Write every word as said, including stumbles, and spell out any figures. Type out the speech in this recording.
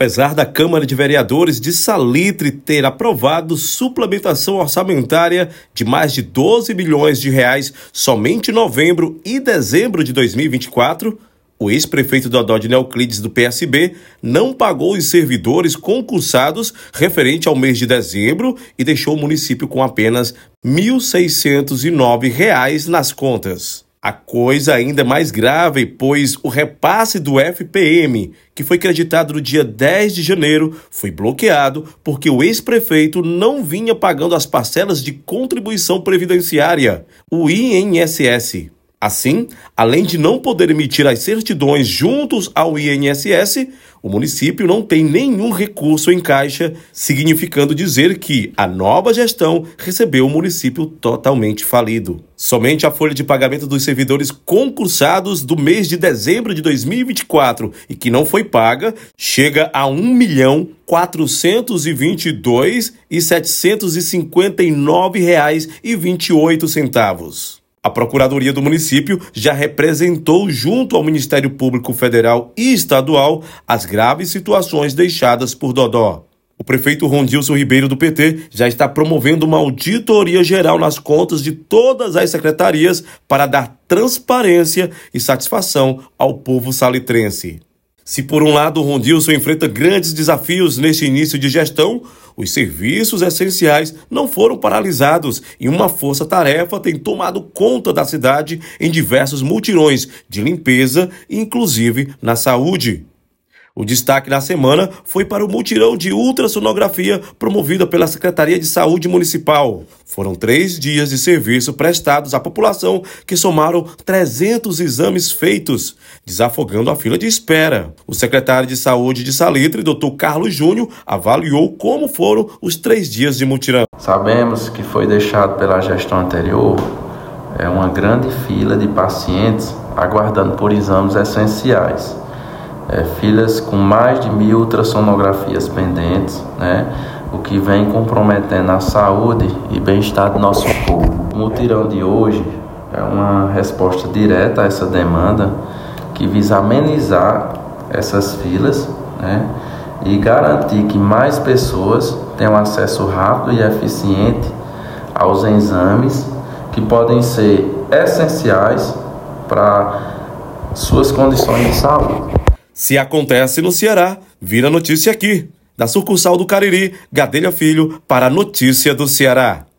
Apesar da Câmara de Vereadores de Salitre ter aprovado suplementação orçamentária de mais de doze milhões de reais somente em novembro e dezembro de dois mil e vinte e quatro, o ex-prefeito Dodó de Neoclides do P S B não pagou os servidores concursados referente ao mês de dezembro e deixou o município com apenas mil seiscentos e nove reais nas contas. A coisa ainda é mais grave, pois o repasse do F P M, que foi creditado no dia dez de janeiro, foi bloqueado porque o ex-prefeito não vinha pagando as parcelas de contribuição previdenciária, o I N S S. Assim, além de não poder emitir as certidões juntos ao I N S S, o município não tem nenhum recurso em caixa, significando dizer que a nova gestão recebeu o município totalmente falido. Somente a folha de pagamento dos servidores concursados do mês de dezembro de dois mil e vinte e quatro e que não foi paga chega a um milhão quatrocentos e vinte e dois mil setecentos e cinquenta e nove reais e vinte e oito centavos. A Procuradoria do município já representou junto ao Ministério Público Federal e Estadual as graves situações deixadas por Dodó. O prefeito Rondilson Ribeiro do P T já está promovendo uma auditoria geral nas contas de todas as secretarias para dar transparência e satisfação ao povo salitrense. Se por um lado o Rondilson enfrenta grandes desafios neste início de gestão, os serviços essenciais não foram paralisados e uma força-tarefa tem tomado conta da cidade em diversos mutirões de limpeza, inclusive na saúde. O destaque na semana foi para o mutirão de ultrassonografia promovida pela Secretaria de Saúde Municipal. Foram três dias de serviço prestados à população que somaram trezentos exames feitos, desafogando a fila de espera. O secretário de Saúde de Salitre, doutor Carlos Júnior, avaliou como foram os três dias de mutirão. Sabemos que foi deixado pela gestão anterior é uma grande fila de pacientes aguardando por exames essenciais. É, filas com mais de mil ultrassonografias pendentes, né, o que vem comprometendo a saúde e bem-estar do nosso povo. O mutirão de hoje é uma resposta direta a essa demanda que visa amenizar essas filas, né, e garantir que mais pessoas tenham acesso rápido e eficiente aos exames que podem ser essenciais para suas condições de saúde. Se acontece no Ceará, vira notícia aqui. Da sucursal do Cariri, Gadelha Filho, para a Notícia do Ceará.